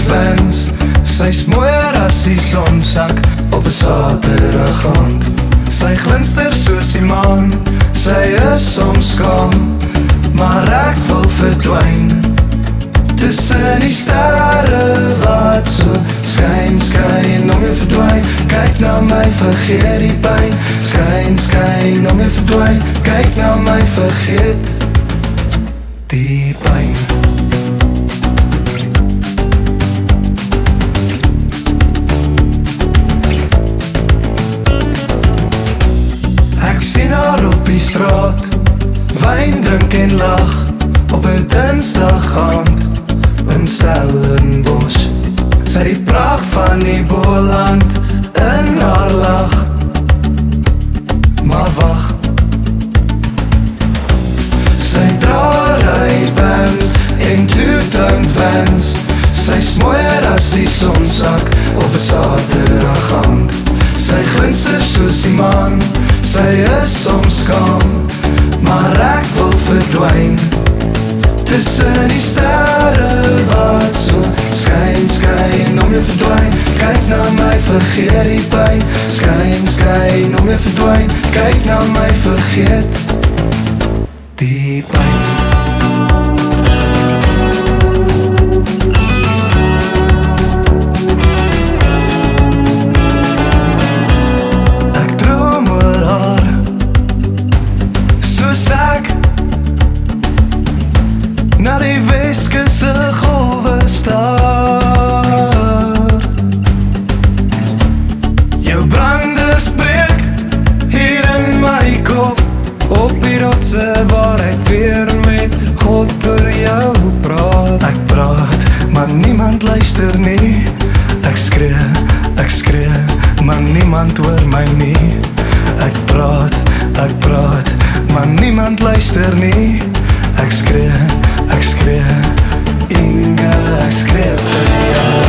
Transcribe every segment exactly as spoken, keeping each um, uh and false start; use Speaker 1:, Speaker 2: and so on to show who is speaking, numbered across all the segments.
Speaker 1: wens. Sy's mooier as die sonsak op 'n Saterdag aand. Sy glinster soos die maan, sy is soms skaam, maar ek wil verdwyn tussen die sterre wat so skyn, skyn om jou verdwyn. Kyk na my, vergeet die pyn. Skyn, skyn om jou verdwyn. Kyk na my, vergeet die pyn. Ek sien haar op die straat, wyn drink en lag, op 'n Dinsdag aand in Stellenbosch. Sy die pracht van die Boland in haar lach. Maar wacht, sy dra Ray-Bans en two-tone Vans. Sy's mooier as die sonsak op 'n Saterdag aand. Sy glinster soos die maan, sy is soms skaam, maar ek wil verdwyn tussen die sterre wat so skyn, skyn om jou verdwyn. Kyk na my, vergeet die pyn. Skyn, skyn om jou verdwyn. Kyk na my, vergeet die pyn. Ek droom oor haar, soos ek na die Weskusse golwe staar. Jou brander spreek hier in my kop, op die rotse waar ek weer met God oor jou praat. Ek praat, maar niemand luister nie. Ek skree, ek skree, maar niemand hoor my nie. Ek praat, ek praat, maar niemand luister nie. Ek skree, ek skree, Inge, ek skree vir jou.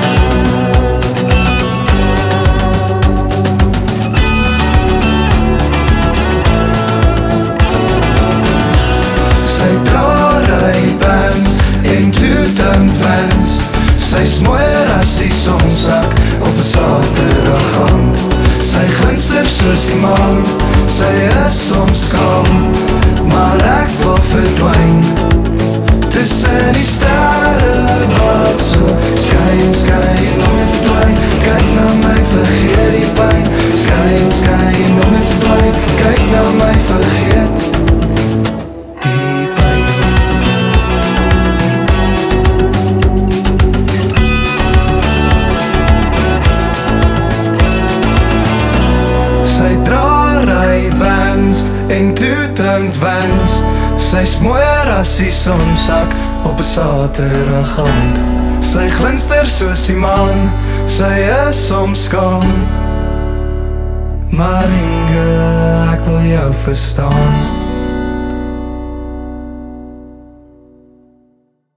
Speaker 1: Sy dra Ray-Bans en two-tone Vans. Sy's mooier as die sonsak op 'n Saterdag aand. Sy glinster soos die maan, sy is soms skaam, maar ek wil verdwyn tussen die sterre wat so skyn, skyn om jou verdwyn. Kyk na my, vergeet die pyn. Skyn, skyn om jou verdwyn. Kyk na my, vergeet die pyn. Sy dra Ray-Bans en two-tone Vans. Sy's mooier as die sonsak op 'n Saterdag aand. Sy glinster soos die maan, sy is soms skaam, maar Inge, ek wil jou verstaan.